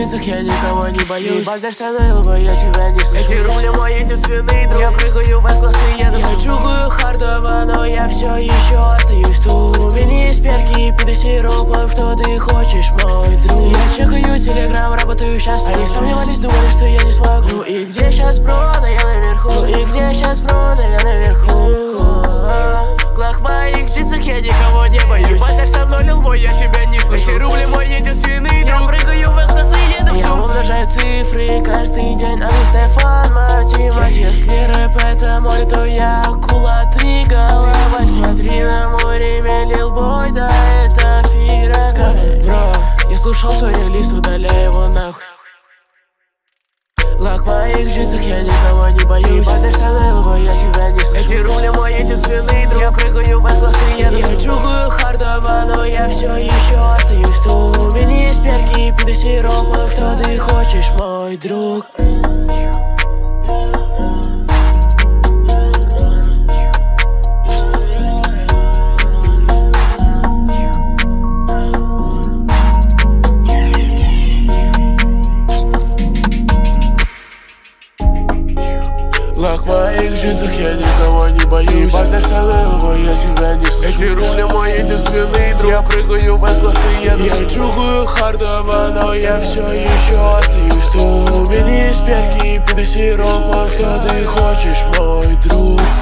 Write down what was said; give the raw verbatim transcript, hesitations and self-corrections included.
джинсах я никого не боюсь. Базар со мной лбо, я тебя не слышу. Эти рули мой единственный друг. Я прыгаю в S-класс и еду. Я чугую хардово, но я все еще остаюсь тут. У меня есть перки и пиды сиропом, что ты хочешь, мой друг. Я чекаю телеграм, работаю сейчас. Они сомневались, думали, что я не смогу. И где сейчас про, да я наверху. И где сейчас про, да я наверху. Глак в моих джинсах, я никого не боюсь. Базар со мной лил мой, я тебя не слышу. Эти рули мой единственный друг. Я прыгаю в S-класс и еду. Я умножаю цифры каждый день, а ты Стефан математик. Если рэп это мой, то я акула, ты голова. Смотри на мой ремень, лил бой, да это фирага. Бро, я слушал свой релиз, удаляй его нахуй. Лак в моих джинсах, я никого не боюсь. Базар со мной лбо, я тебя не слышу. Эти рули мой единственный друг. Я прыгаю в S-класс и еду. Я чугую хардово, но я все еще остаюсь тут. У меня есть перки и пиды сиропом, что ты хочешь, мой друг. Лак в моих джинсах, я никого не боюсь. Базар со мной лбо, я тебя не слышу. Эти рули мой единственный друг. Я прыгаю в S-класс и еду. Я чугую хардово, но я все еще остаюсь тут. У меня есть перки и пиды сиропом, что ты хочешь, мой друг.